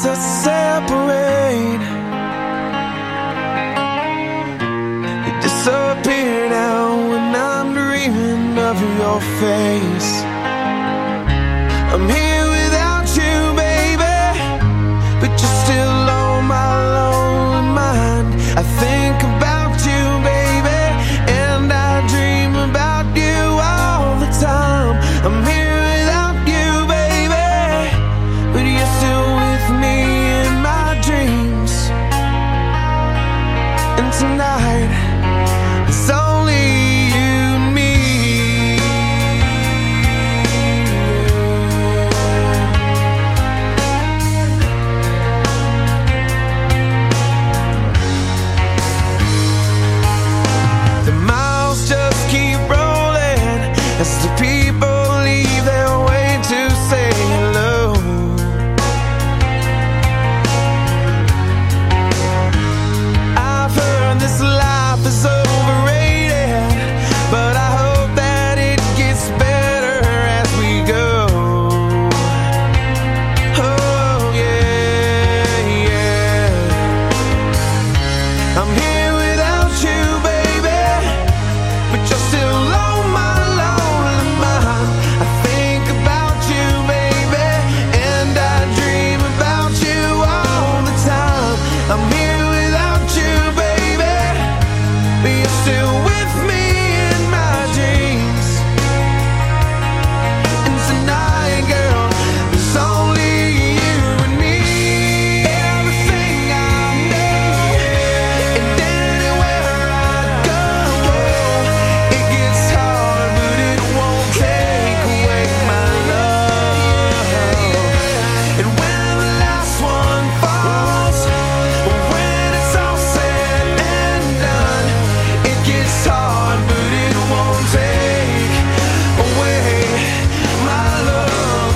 us separate. You disappear now when I'm dreaming of your face. I'm here without you, baby, but you're still on my lonely mind. I think about you, baby, and I dream about you all the time. I'm here without you, baby, but you're still with me in my dreams. And tonight, it's only you and me. The miles just keep rolling as the people leave their way to say hello. I've heard this life is overrated, but I hope that it gets better as we go. Oh yeah, yeah. I'm here without you, baby, but you're still on my lonely mind. I think about you, baby, and I dream about you all the time. I'm here without you, baby, but you're still with me in my dreams. And tonight, girl, it's only you and me. Everything I know, and anywhere I go, it gets hard, but it won't take away my love. And when the last one falls, when it's all said and done, it gets hard, but it won't take away my love.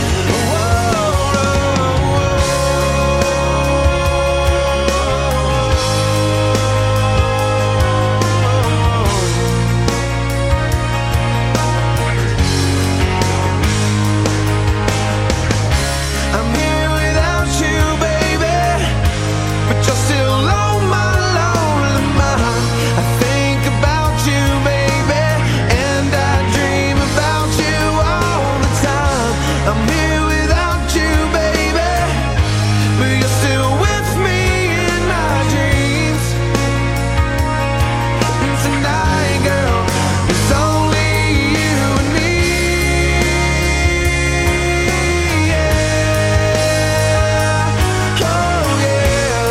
I'm here without you, baby, but you're still on my lonely mind. I think about you, baby, and I dream about you all the time. I'm here without you, baby, but you're still with me in my dreams. And tonight, girl, it's only you and me. Yeah. Oh yeah.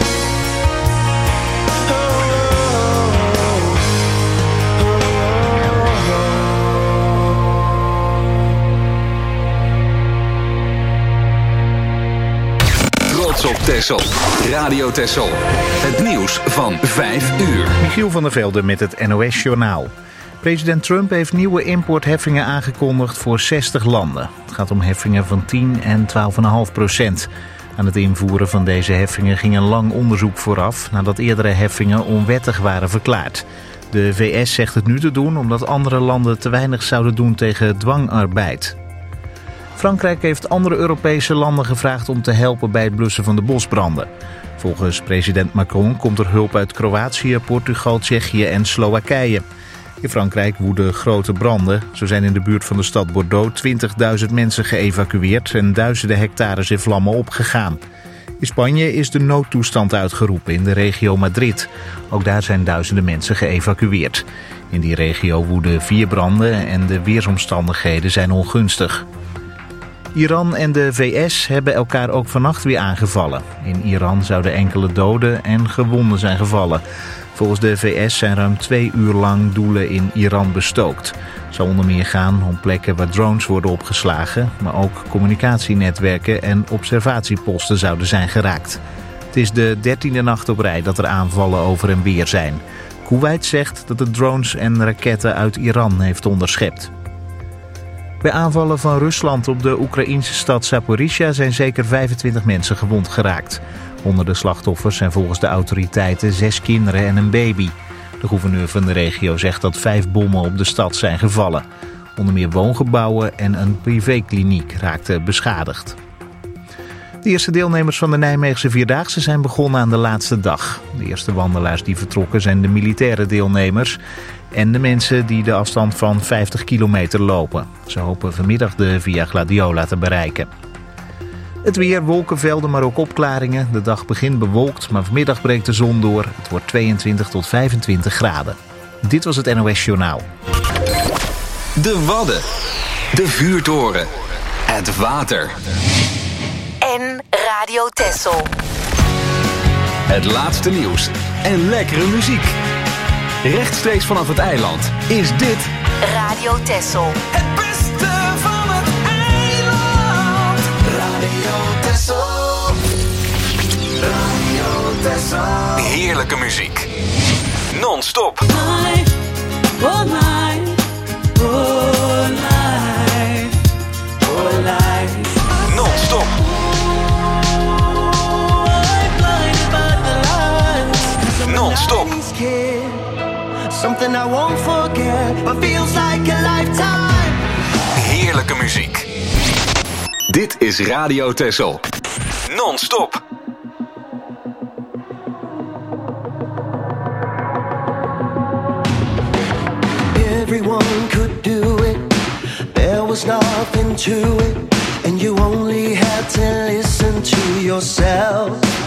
Trots op Texel. Radio Texel. Het nieuws van 5 uur. Michiel van der Velde met het NOS-journaal. President Trump heeft nieuwe importheffingen aangekondigd voor 60 landen. Het gaat om heffingen van 10 en 12,5%. Aan het invoeren van deze heffingen ging een lang onderzoek vooraf, nadat eerdere heffingen onwettig waren verklaard. De VS zegt het nu te doen omdat andere landen te weinig zouden doen tegen dwangarbeid. Frankrijk heeft andere Europese landen gevraagd om te helpen bij het blussen van de bosbranden. Volgens president Macron komt er hulp uit Kroatië, Portugal, Tsjechië en Slowakije. In Frankrijk woeden grote branden. Zo zijn in de buurt van de stad Bordeaux 20.000 mensen geëvacueerd en duizenden hectares in vlammen opgegaan. In Spanje is de noodtoestand uitgeroepen in de regio Madrid. Ook daar zijn duizenden mensen geëvacueerd. In die regio woeden 4 branden en de weersomstandigheden zijn ongunstig. Iran en de VS hebben elkaar ook vannacht weer aangevallen. In Iran zouden enkele doden en gewonden zijn gevallen. Volgens de VS zijn ruim 2 uur lang doelen in Iran bestookt. Het zal onder meer gaan om plekken waar drones worden opgeslagen, maar ook communicatienetwerken en observatieposten zouden zijn geraakt. Het is de 13e nacht op rij dat er aanvallen over en weer zijn. Kuwait zegt dat het drones en raketten uit Iran heeft onderschept. Bij aanvallen van Rusland op de Oekraïnse stad Zaporizhzhia zijn zeker 25 mensen gewond geraakt. Onder de slachtoffers zijn volgens de autoriteiten 6 kinderen en een baby. De gouverneur van de regio zegt dat 5 bommen op de stad zijn gevallen. Onder meer woongebouwen en een privékliniek raakten beschadigd. De eerste deelnemers van de Nijmeegse Vierdaagse zijn begonnen aan de laatste dag. De eerste wandelaars die vertrokken zijn de militaire deelnemers en de mensen die de afstand van 50 kilometer lopen. Ze hopen vanmiddag de Via Gladiola te bereiken. Het weer, wolkenvelden, maar ook opklaringen. De dag begint bewolkt, maar vanmiddag breekt de zon door. Het wordt 22 tot 25 graden. Dit was het NOS Journaal. De Wadden. De vuurtoren. Het water. En Radio Texel. Het laatste nieuws en lekkere muziek. Rechtstreeks vanaf het eiland is dit Radio Texel. Het beste van het eiland. Radio Texel. Radio Texel. heerlijke muziek. Non-stop. Oh life, oh life, oh life. Non-stop. Non-stop. Something I won't forget, but feels like a lifetime. Heerlijke muziek. Dit is Radio Texel. Non-stop. Everyone could do it. There was nothing to it, and you only had to listen to yourself.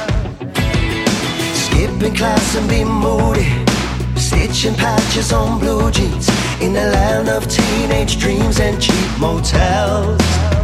Skipping class and be moody, stitching patches on blue jeans in the land of teenage dreams and cheap motels.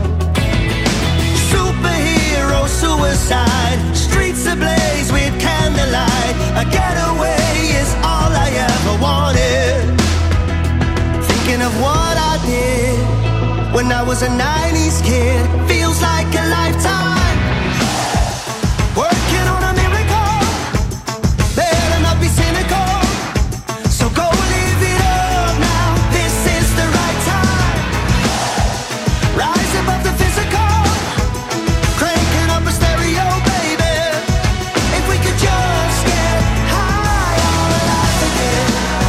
Superhero suicide, streets ablaze with candlelight. A getaway is all I ever wanted. Thinking of what I did when I was a 90s kid, feels like a lifetime. Working on a miracle, better not be cynical. So go live it up now, this is the right time. Rise above the physical, cranking up a stereo, baby. If we could just get high on life again.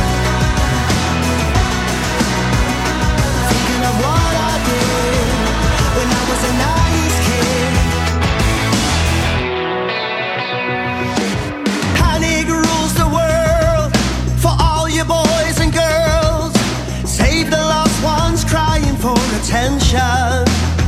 Thinking of what I did when I was a 90s kid. Panic rules the world for all you boys and girls. Save the lost ones crying for attention.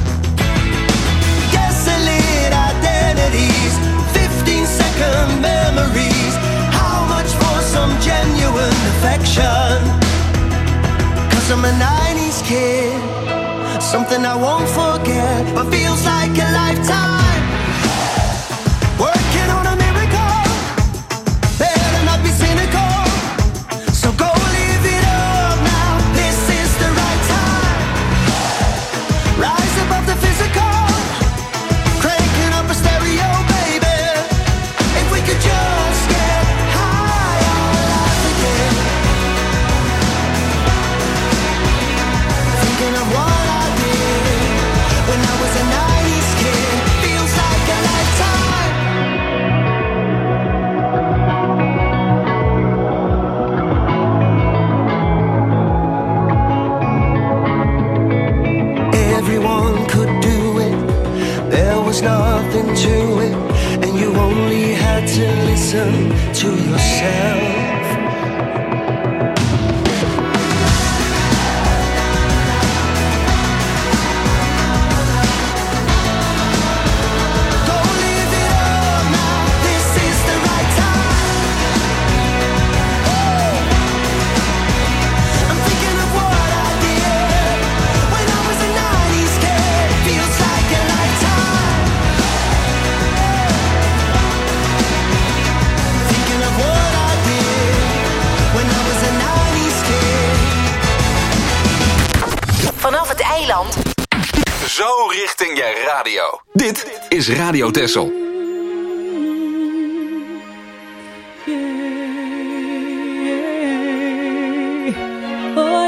Desolate identities, 15-second memories. How much for some genuine affection? 'Cause I'm a 90s kid, something I won't forget, but feels like a lifetime. Working on a miracle, better not be cynical. So go live it up now, this is the right time. Rise above the physical, cranking up a stereo, baby. If we could just get high on life again. Thinking of what I did when I was a 90s kid, feels like a lifetime. Everyone could do it, there was nothing to it, and you only had to listen to yourself. Go live it up now, this is the right time. I'm thinking of what I did when I was a 90s kid, feels like a lifetime. Thinking of what I did when I was a 90s kid. Vanaf het eiland. Zo richting je radio. Dit is Radio Texel. Oh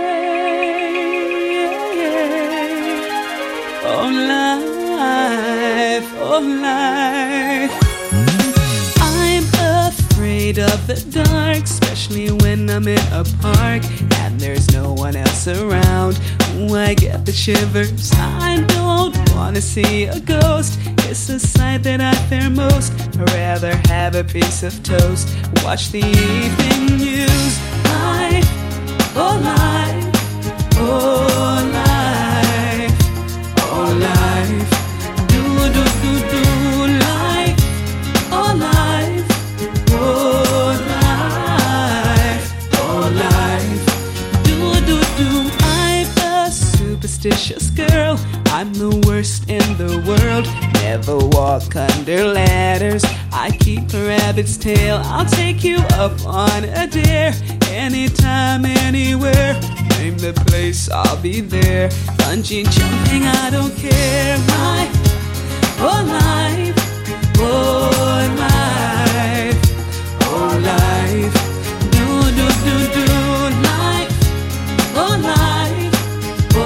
yeah, oh life, oh life. I'm afraid of the dark, especially when I'm in a park and there's no one else around. Ooh, I get the shivers. I don't wanna see a ghost. It's the sight that I fear most. I'd rather have a piece of toast. Watch the evening news. Life, oh life, oh life, oh life. Do do do do life, oh life, oh life, oh life. Do do do. I'm a superstitious girl. I'm the worst in the world. Never walk under ladders. I keep a rabbit's tail. I'll take you up on a dare. Anytime, anywhere. Name the place, I'll be there. Bungee jumping, I don't care. Life, oh life, oh life, oh life. Do do do do life, oh life, oh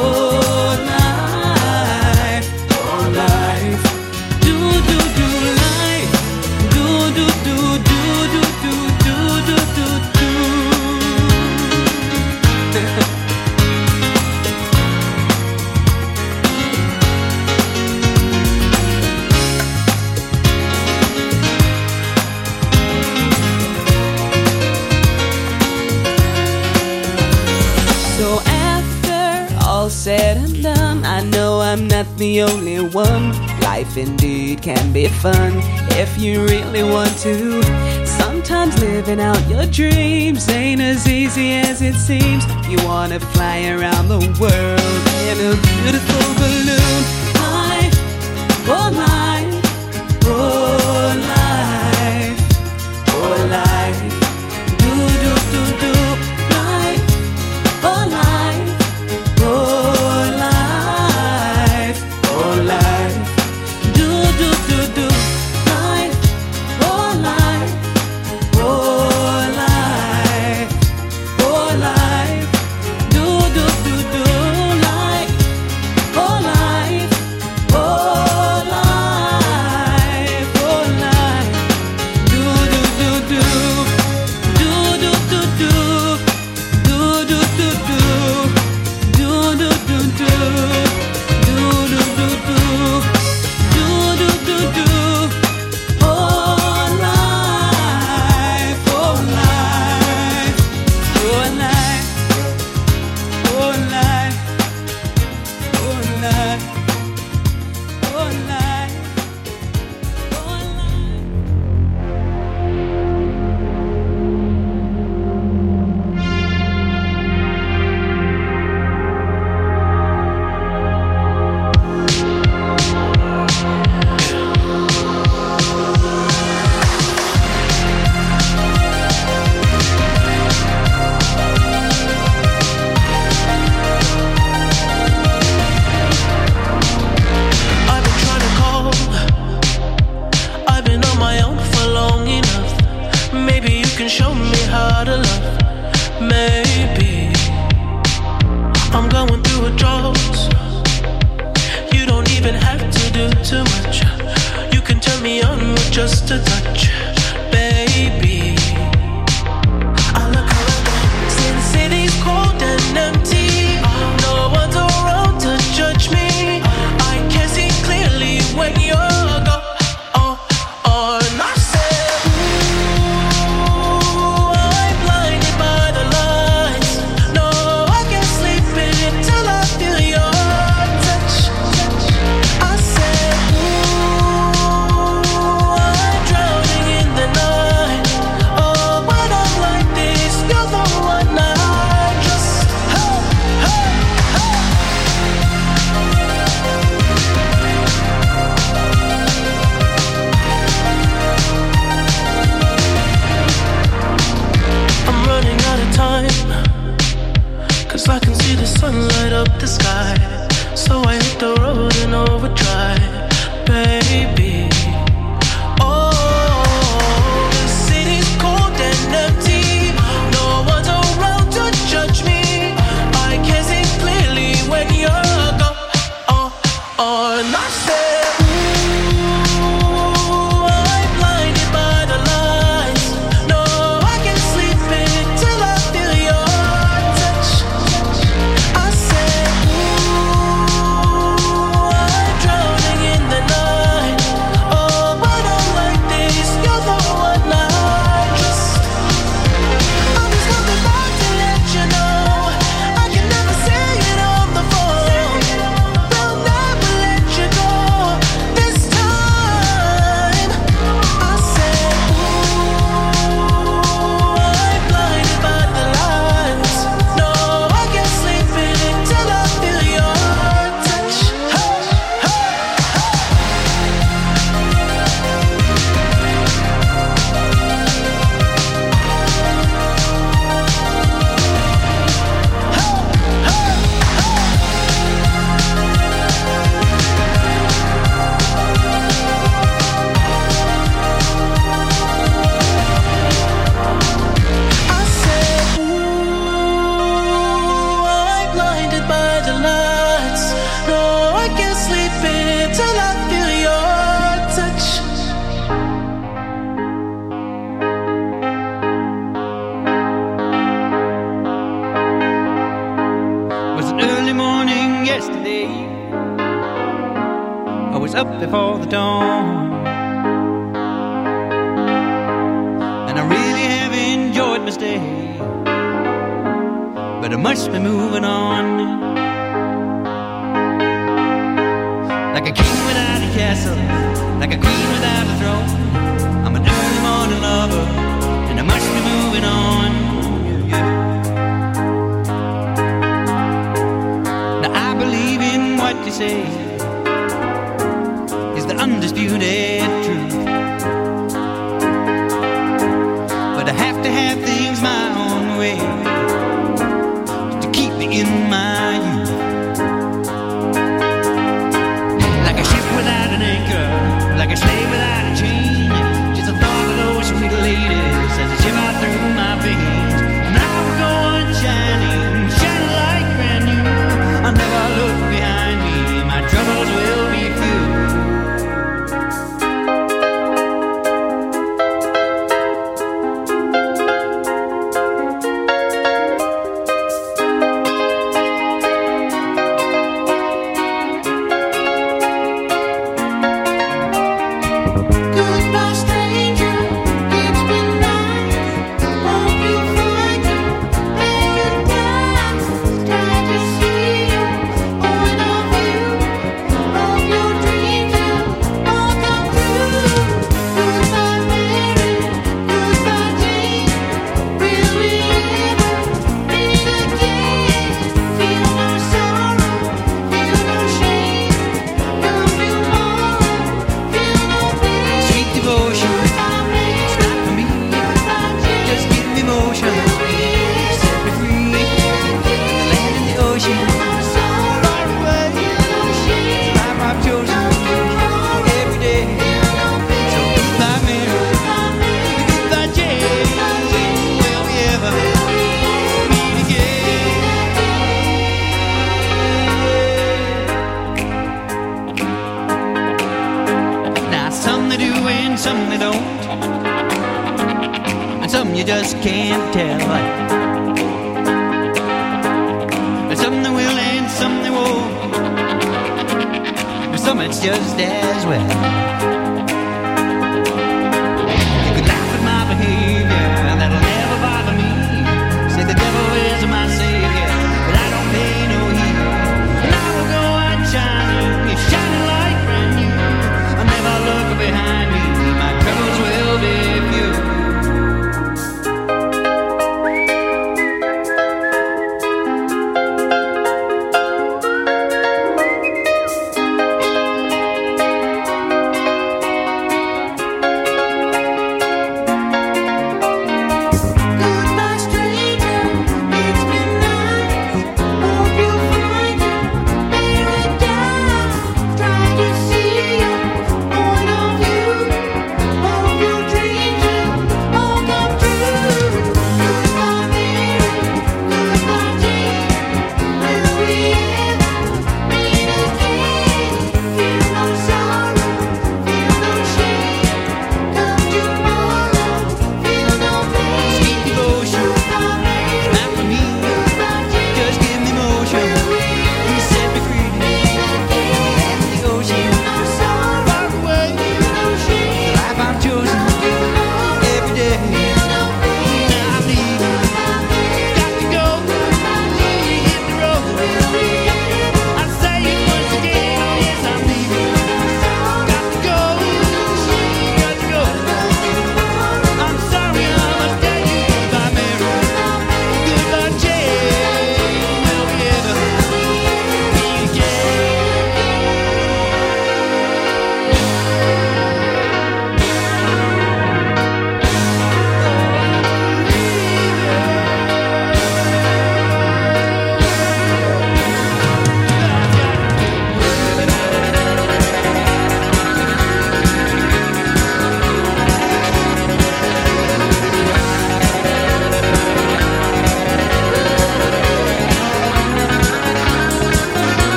life, oh life. Do do do life, do do do do do do do do do do. So after all said and done, I know I'm not the only one. Life indeed can be fun if you really want to. Sometimes living out your dreams ain't as easy as it seems. You wanna fly around the world in a beautiful balloon. Life, oh life, oh life, oh life. Do do do do life, oh life, oh life, oh life. Do do do do life, oh life, oh life, oh life. Do do do do life, oh life, oh life, oh life. Do do do do, do do do do, do do do do, do do do do, do do do do, do do do do. Oh life, oh life, oh life, oh life, oh life, oh life, oh life. I've been trying to call. I've been on my own for long enough. Maybe you can show me how to love. Maybe I'm going through a drought. You don't even have to do too much. You can turn me on with just a touch, baby. I look around, see the city's cold and empty. No one's around to judge me. I can see clearly when you're gone. And I said, ooh, I'm blinded by the lights. No, I can't sleep until I feel your touch. I said, ooh, I'm drowning in the night. Oh, when I'm like this, you're the one I just, hey, hey, hey. I'm running out of time, 'cause I can see the sun light up the sky. So I hit the road in overdrive, baby. Oh, the city's cold and empty. No one's around to judge me. I can see clearly when you're gone. And I said, ooh, I'm blinded by the lights. No, I can't sleep until I feel your touch. I said, ooh, I'm drowning in the night. was up before the dawn. And I really have enjoyed my stay, but I must be moving on. Like a king without a castle, like a queen without a throne, I'm an early morning lover, and I must be moving on. Yeah. Now I believe in what you say is the undisputed truth, but I have to have things my own way to keep me in my youth. Like a ship without an anchor, like a slave without a chain, just the thought of those sweet ladies as they shiver through my veins. And I will go on shining, shining like brand new. I'll never look behind me, my troubles will be few. Goodbye, stranger. It's been nice. Hope you find your paradise. Glad to see you. Point of view. Hope your dreams will all come true. Goodbye, Mary. Goodbye, Jane. Will we ever meet again? Feel no sorrow. Feel no shame. Come tomorrow. Feel no pain. Sweet devotion, it's not for me. Just give me motion, set me free. Land in the ocean, far away. Life I've chosen every day. So goodbye, Mary. Goodbye, Jane. Will we ever meet again? Now some they do and some they don't, and some you just can't tell. And some they will and some they won't, and some it's just as well. You could laugh at my behavior, that'll never bother me. Say the devil is my savior, but I don't pay no heed. And I will go on shining, shining like brand new. I'll never look behind me, my troubles will be few.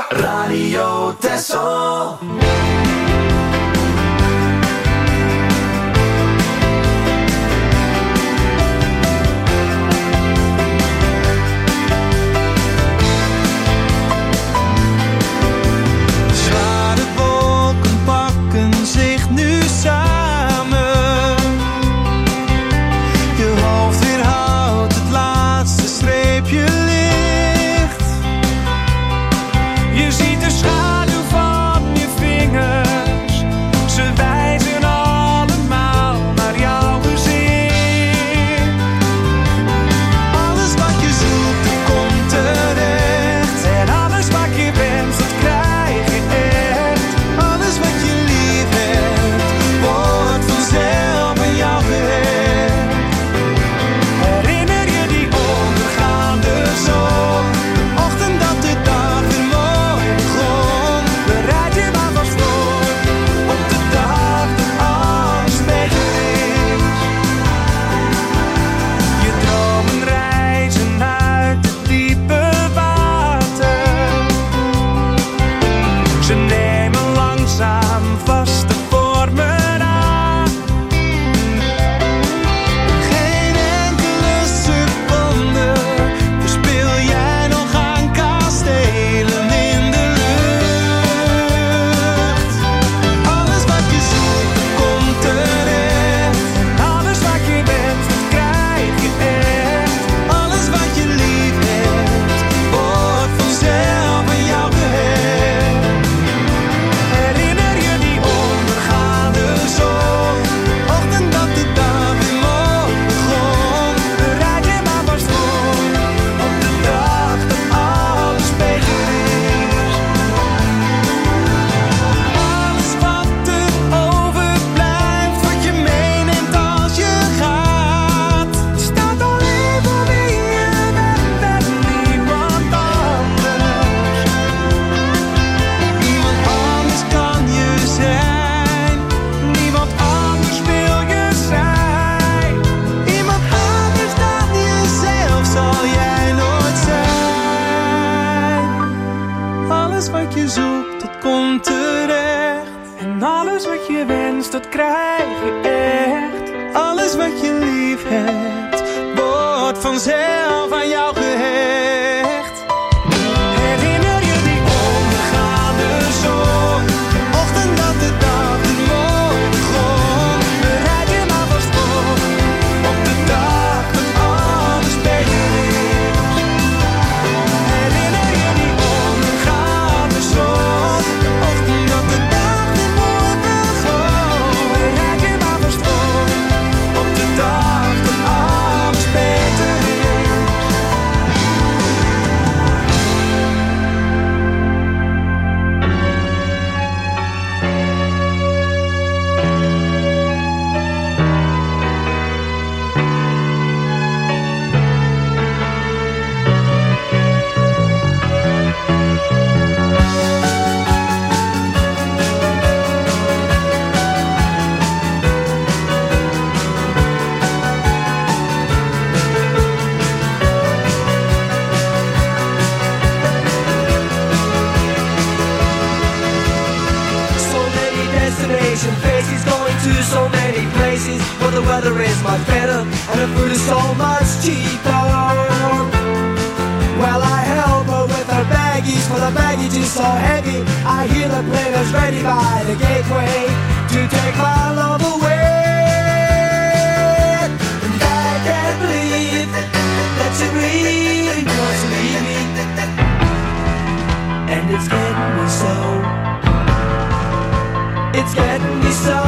Radio Texel. Zware wolken pakken zich nu samen. Je hoofd weerhoudt het laatste streepje licht. Je ziet de schaduw van je vingers. Ze wijzen allemaal naar jouw gezicht. Alles wat je zoekt, dat komt terecht. En alles wat je wenst, dat krijg je echt. Alles wat je lief hebt, wordt vanzelf aan jou gehecht. Herinner je die ondergaande zon? De ochtend dat de dag weer mooi begon. Bereid je maar vast voor op de dag dat alles beter is. Je dromen reizen uit het diepe water. Ze nemen langzaam vaste vormen aan. Geen enkele seconde verspil jij nog aan kastelen in de lucht. Alles wat je zoekt, dat komt terecht. En alles wat je wenst, dat krijg je echt. Alles wat je lief hebt, wordt vanzelf aan jou gehecht. Herinner je die ondergaande zon? De ochtend dat de dag weer mooi begon. Bereid je maar vast voor op de dag dat alles beter is. Alles wat er overblijft, wat je meeneemt als je gaat, staat alleen voor wie je bent en niemand anders. Niemand anders kan je zijn, niemand anders wil je zijn. Iemand anders dan jezelf zal jij nooit zijn. Alles wat je zoekt, dat komt terecht. En alles wat je wenst, dat krijg je echt. Alles wat je lief hebt, wordt vanzelf aan jou gehecht. Herinner je die ondergaande zon? De ochtend dat de dag weer mooi begon. Bereid je maar vast voor op de dag dat alles beter is. Herinner je die ondergaande zon? De ochtend dat de dag weer mooi begon. Bereid je maar vast voor op de dag dat alles beter is. So many destination faces, going to so many places where the weather is much better and the food is so much cheaper. Well, I help her with her baggies, for the baggage is so heavy. I hear the players ready by the gateway to take my love away. And I can't believe that she really wants to leave me. And it's getting me so. It's getting me so.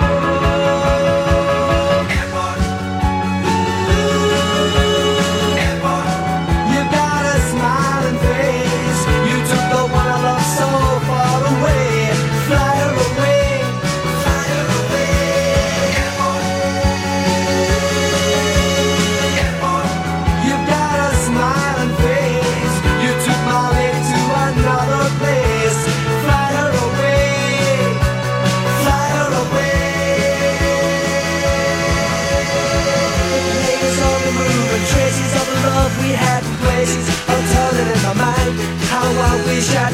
You've got a smiling face. You took the one I love so far away. Fly her away, fly her away. You've got a smile.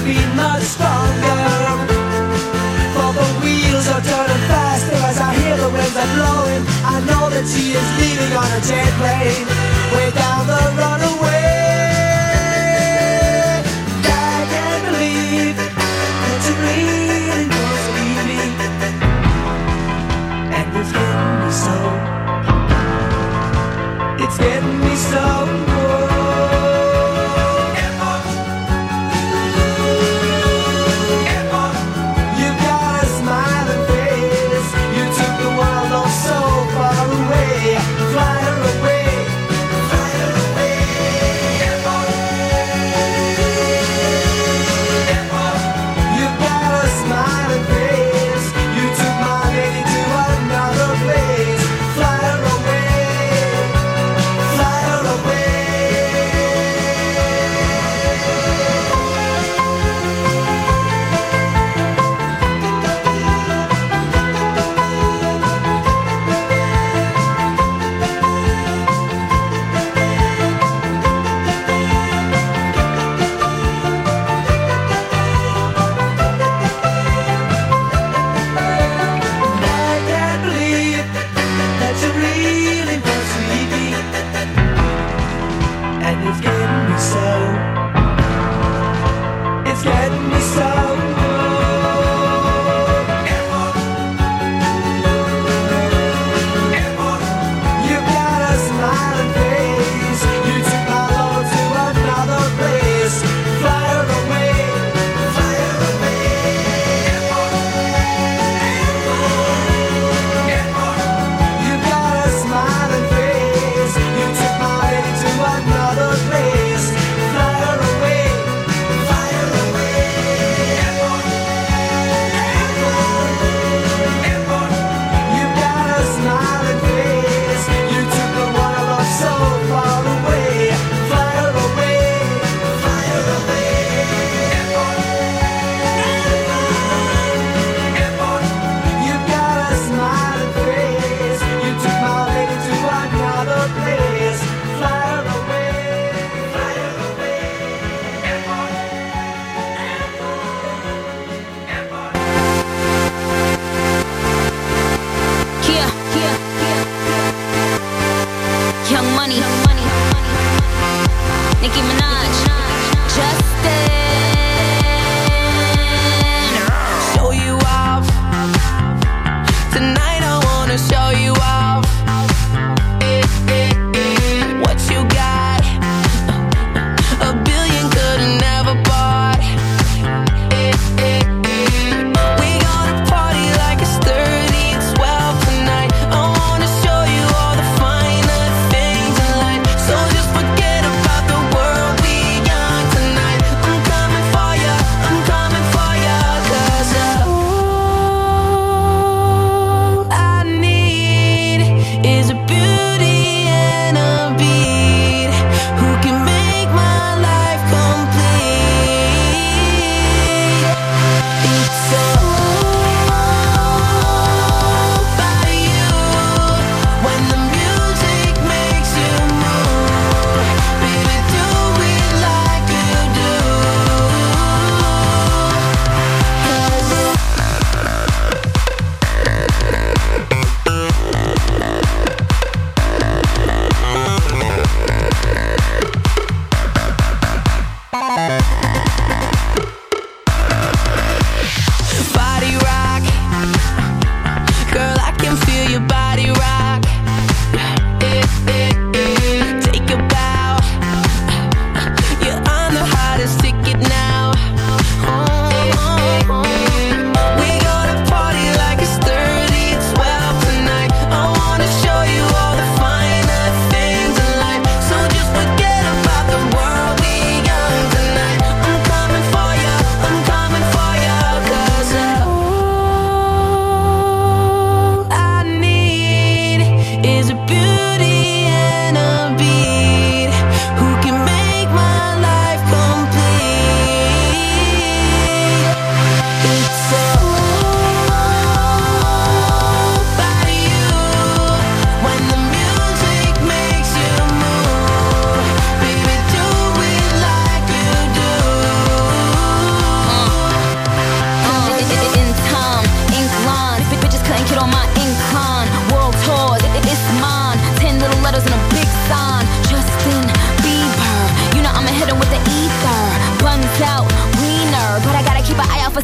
beat much stronger. For the wheels are turning faster as I hear the winds are blowing. I know that she is leaving on a jet plane, way down the runaway. I can't believe that you really wants to leave me, and it's getting me so. It's getting me so. You've got a smiling face. You took the world oh so far away. Fly her away,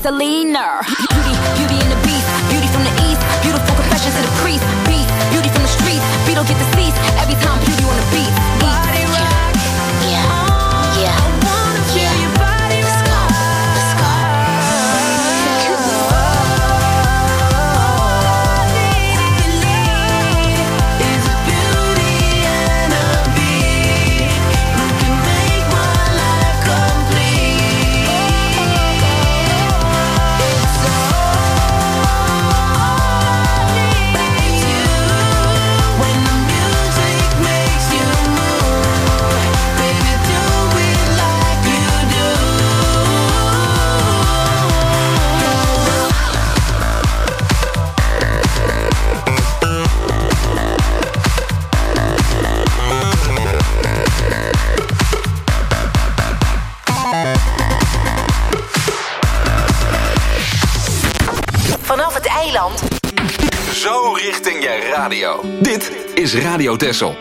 Selena. Beauty and the beast, beauty from the east, beautiful confessions to the priest, beast, beauty from the streets, beat don't get deceased, every time beauty on the beat. Body rock, yeah, yeah, I wanna feel your body rock. Let's go, is a beauty and a beat who can make my life complete. It's when the music makes you move, baby, do it like you do. Vanaf het eiland. Zo richting je radio. Dit is Radio Texel.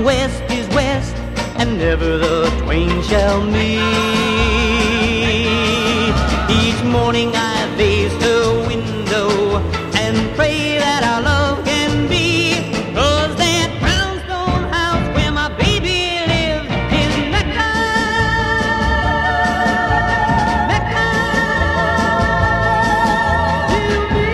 west is west, and never the twain shall meet. Each morning I face her window and pray that our love can be, 'cause that brownstone house where my baby lives is Mecca, Mecca to me.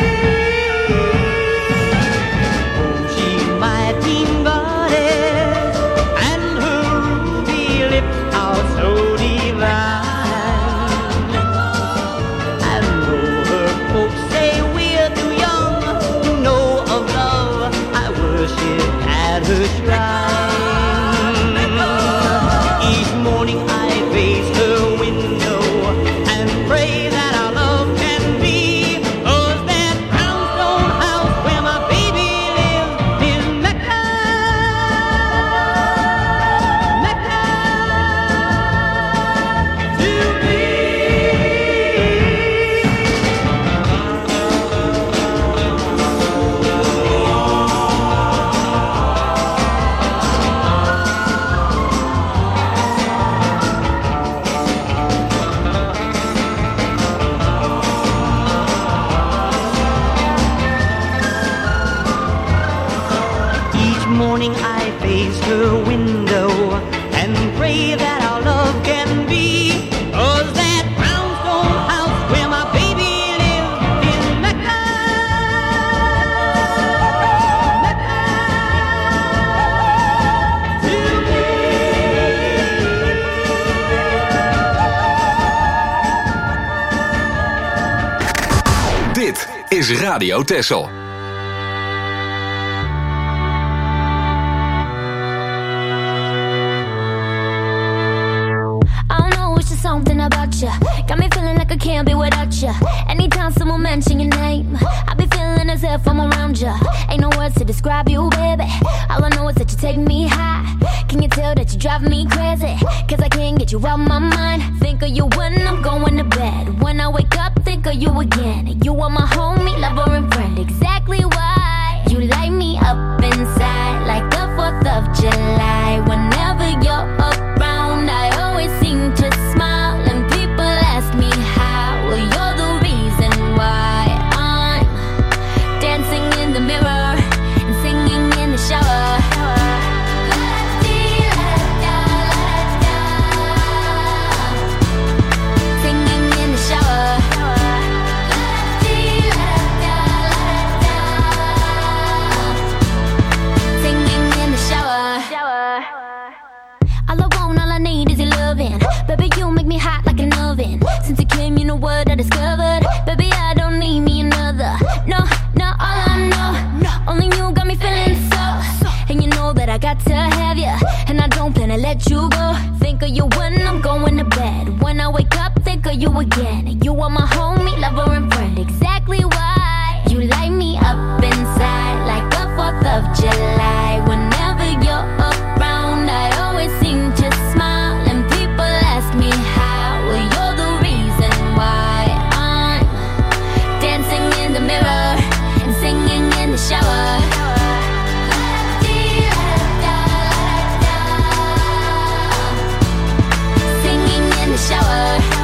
Oh, she's my teen goddess, and her ruby lips are so divine. And though her folks say we're too young to know of love, I worship at her shrine. Each morning I face her window and pray that our love can be, 'cause that brownstone house where my baby lives is Mecca, Mecca to me. Each morning I face her window and pray that our love can be, 'cause that brownstone house where my baby lives is Mecca, Mecca to me. Dit is Radio Texel. I don't know, it's just something about you. Got me feeling like I can't be without you. Anytime someone mention your name, I be feeling as if I'm around you. Ain't no words to describe you, baby. All I know is that you take me high. Can you tell that you drive me crazy? 'Cause I can't get you out my mind. Think of you when I'm going to bed. When I wake up, think of you again. You are my homie, lover, and friend. Exactly why you light me up inside like the 4th of July. Whenever you're around, I always seem to smile, and people ask me how. Well, you're the reason why I'm dancing in the mirror and singing in the shower. Singing in the shower. Singing in the shower. All I want, all I need is your loving. Baby, you make me hot like an oven. Since you came, you know what I discovered. Baby, I don't need me another. No, no, all I know, only you got me feeling so. And you know that I got to have you, and I don't plan to let you go. Think of you when I'm going to bed. When I wake up, think of you again. You are my homie, lover, and friend. Exactly why you light me up inside like the 4th of July. Whenever you're around, I always seem to smile, and people ask me how. Well, you're the reason why I'm dancing in the mirror and singing in the shower. Singing in the shower.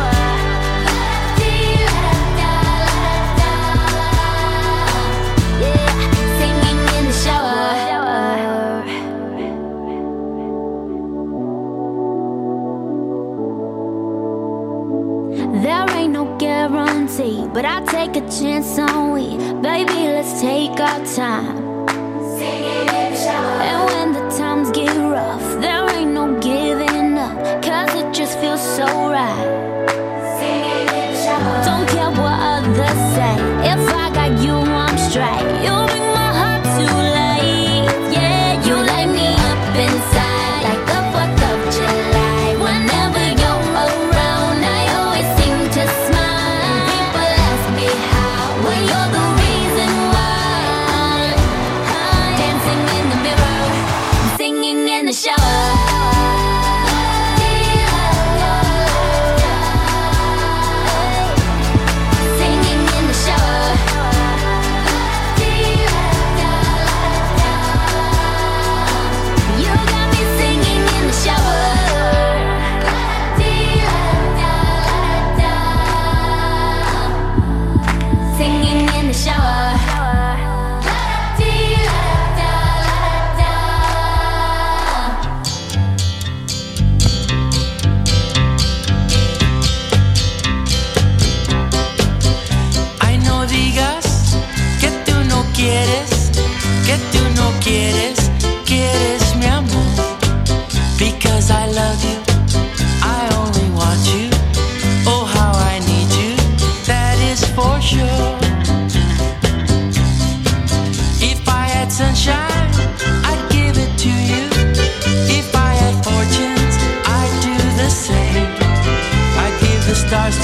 Yeah, singing in the shower. There ain't no guarantee, but I'll take a chance on we. Baby, let's take our time. And when the times get rough, there ain't no giving up, 'cause it just feels so right. Don't care what others say, if I got you, I'm straight. You bring my heart to life, yeah. You light me up inside like the 4th of July. Whenever you're around, I always seem to smile, and people ask me how. Well, you're the reason why I'm dancing in the mirror and singing in the shower. Singing in the shower.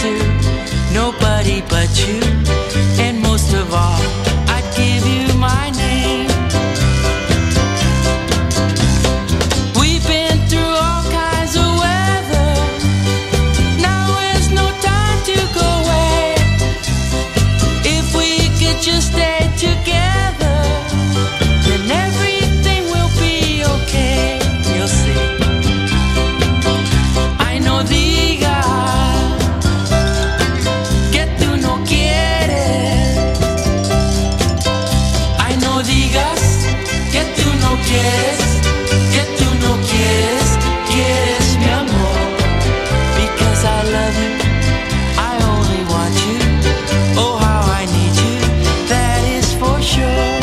to nobody but you. And most of all, I'd give you my name. We've been through all kinds of weather. Now is no time to go away. If we could just stay together, then everything will be okay. You'll see. I no digas que tú no quieres. I no digas que tú no quieres, que tú no quieres, quieres mi amor. Because I love you, I only want you. Oh, how I need you, that is for sure.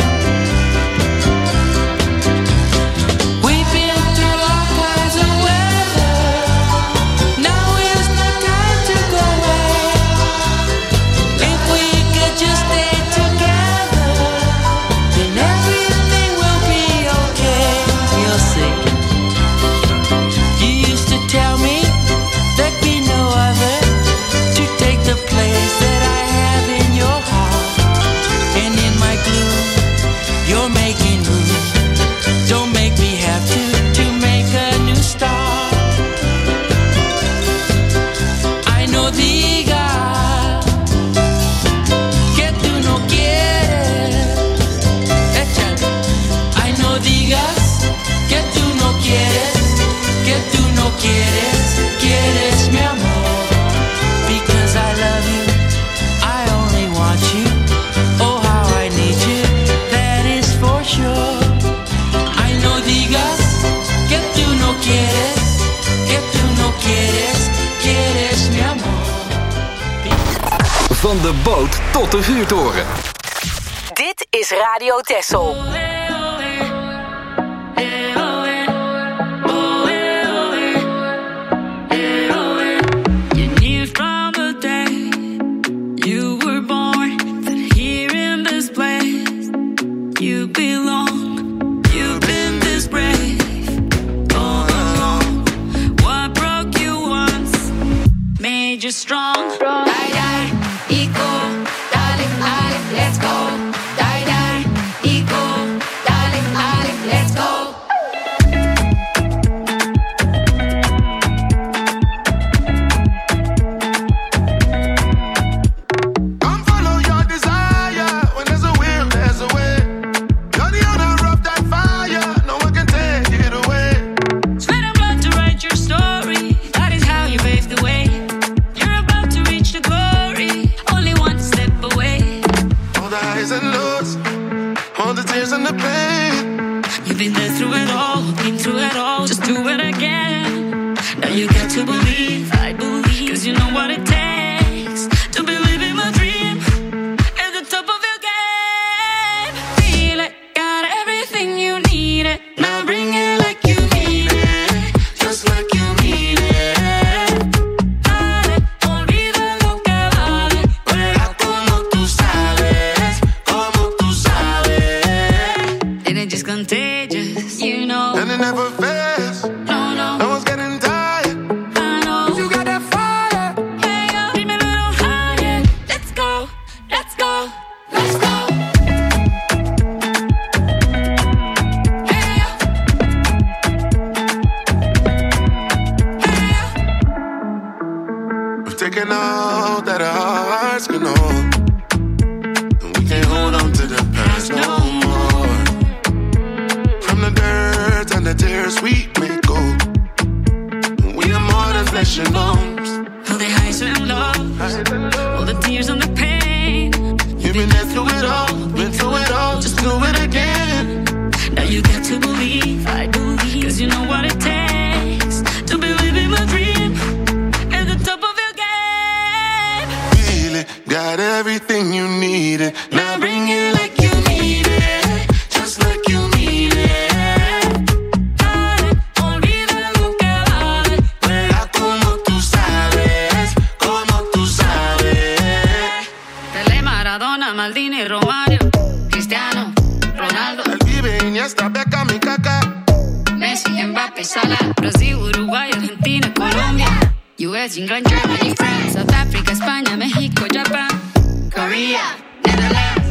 We've been through all kinds of weather. Now is the time to go away. If we could just stay together, then everything will be okay. We'll see. You used to tell me there'd be no other to take the place that I have in your heart. And in my gloom, you're making room. Don't make me have to make a new start. I no digas que tú no quieres. Échale. I no digas que tú no quieres, que tú no quieres, quieres mi amor. Because I love you, I only want you. Oh, how I need you, that is for sure. I no digas que tú no quieres, que tú no quieres, quieres mi amor. Van de boot tot de vuurtoren. Dit is Radio Texel. You knew from the day you were born that here in this place you belong. You've been this brave all along. What broke you once made you strong. Die, die, equal, darling, darling, let's go. Die, die, equal, darling, darling, let's go. Come follow your desire. When there's a will, there's a way. You're the owner of that fire. No one can take it away. Sweat and blood to write your story. That is how you paved the way. You're about to reach the glory. Only one step away. All the highs and lows, all the tears and the pain. You've been there through it all, been through it all. Just do it again. Now you got to believe, I believe. Cause you know what it takes to believe in my dream. At the top of your game. Feel it, got everything you need it. Now bring it like you need it. Just like you need it. Dale, olvida lo que vale. Juega como tú sabes, como tú sabes. And it's just contagious, you know. And it never fails. No, no, No one's getting tired. I know. You got that fire. Hey, yo, keep me a little higher. Let's go, let's go, let's go. Hey, yo. Hey, yo. We've taken all that our hearts can hold. And we can't hold on to the past no more. From the dirt and the tears we may go. We are more than flesh and bones. All the highs and lows, all the tears and the pain. You've been there through it all, been through it all. Just do it again. Now you got to believe, I believe. Cause you know what it takes to believe in my dream. At the top of your game. Feel it, got everything you needed. Now bring it like you need it. Just like you need it. Dale, olvida lo que vale. Juega como tú sabes, como tú sabes. Pelé, Maradona, Maldini, Romario, Cristiano, Ronaldo, El Vive, Iniesta, Beckham y Kaká. Messi, Mbappé, Salah, Brasil, Uruguay, Argentina, Colombia, US, England, Germany, France, South Africa, España, México, Japan, Korea, Netherlands.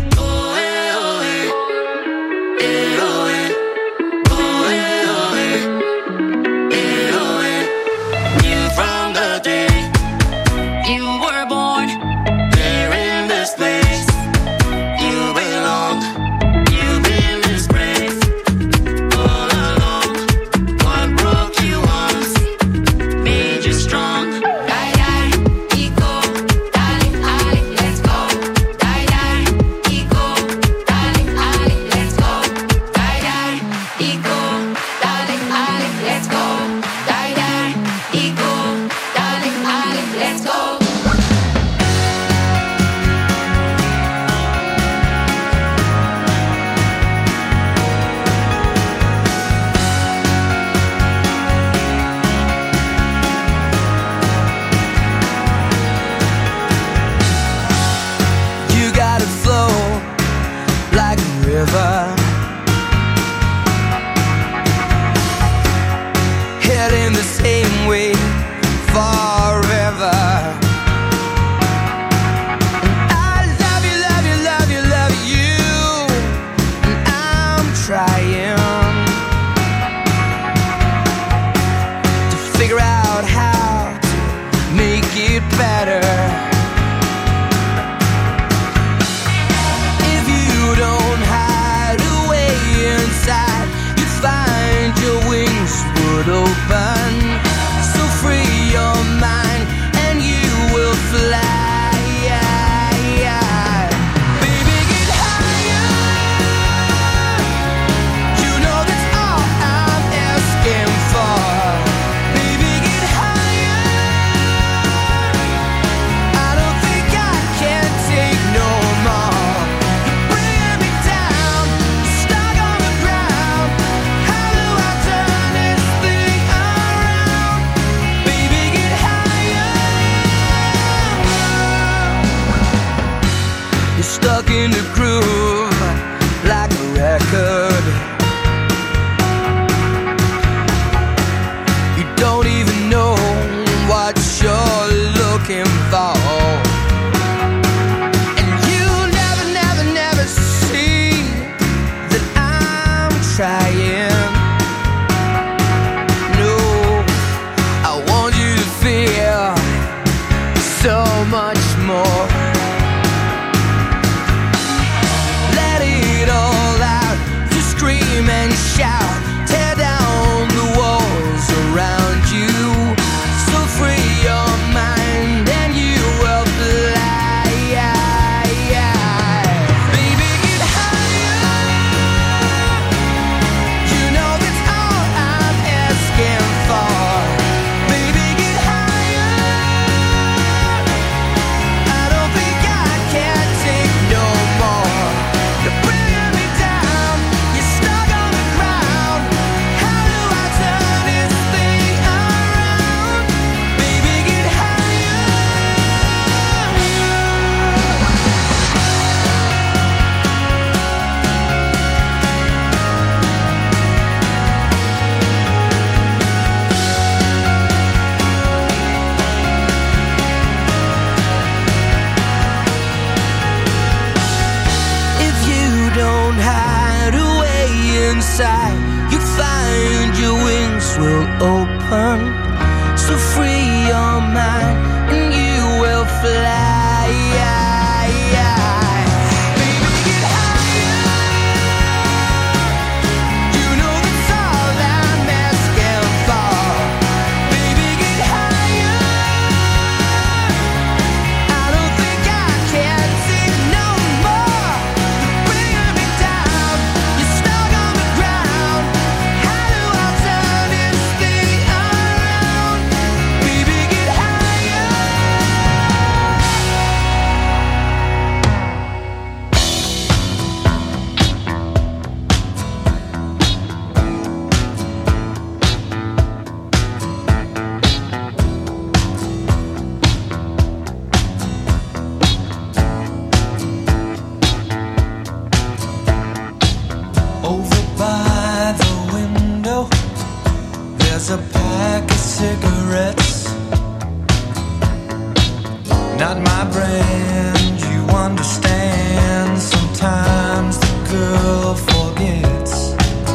my brand, you understand. Sometimes the girl forgets.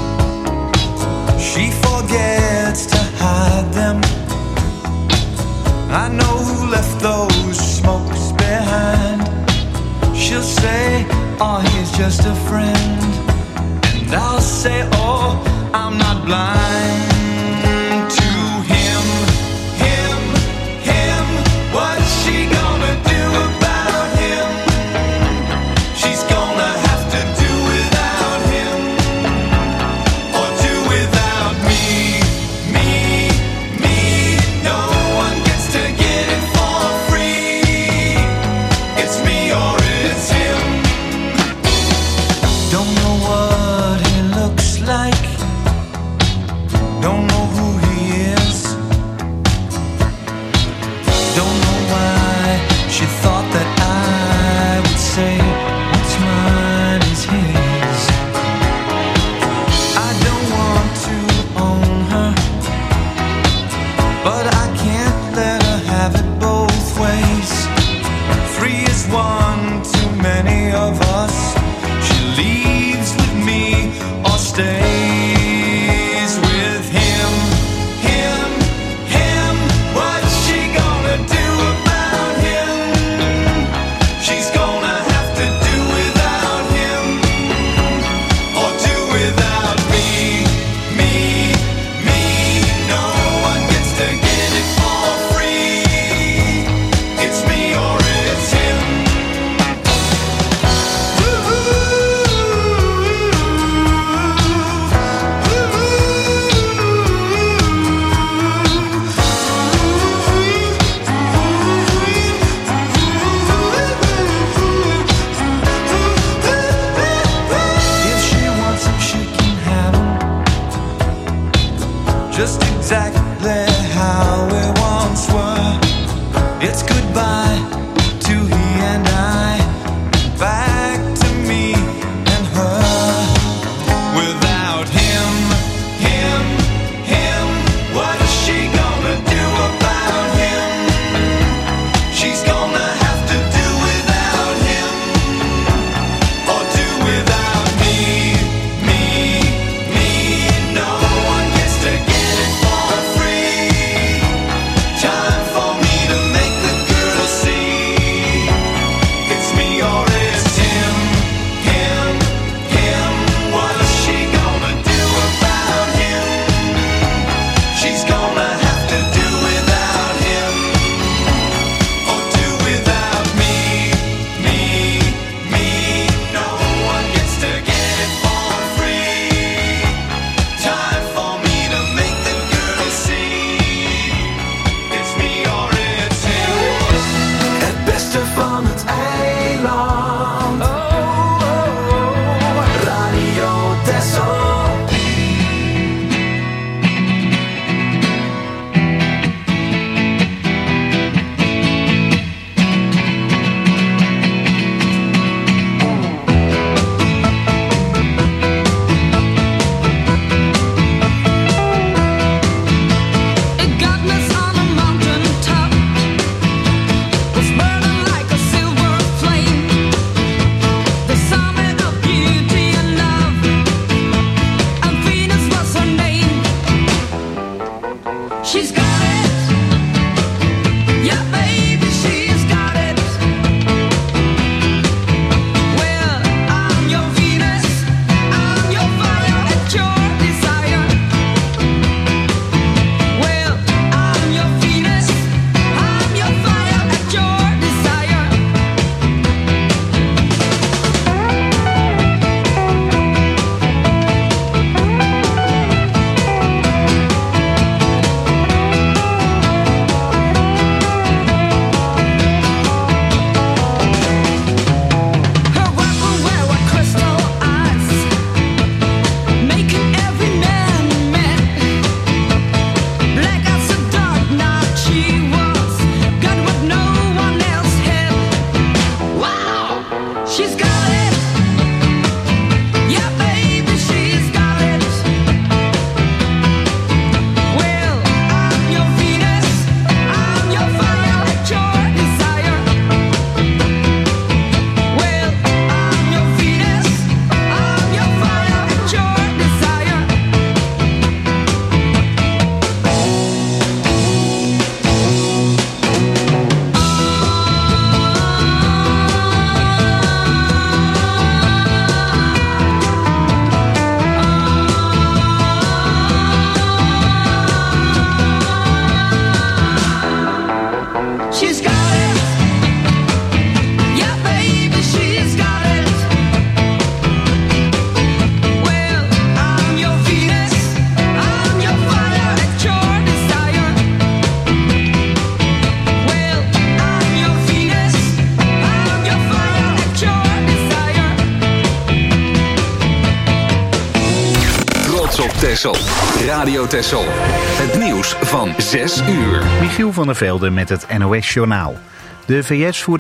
She forgets to hide them. I know who left those smokes behind. She'll say, oh, he's just a friend. And I'll say, oh, I'm not blind to him, him, him. What's she gonna do about him? She's gonna have to do without him, or do without me, me, me. No one gets to get it for free. It's me or it's him. Don't know what he looks like. Don't Texel. Radio Texel. Het nieuws van 6 uur. Michiel van der Velde met het NOS Journaal. De VS voert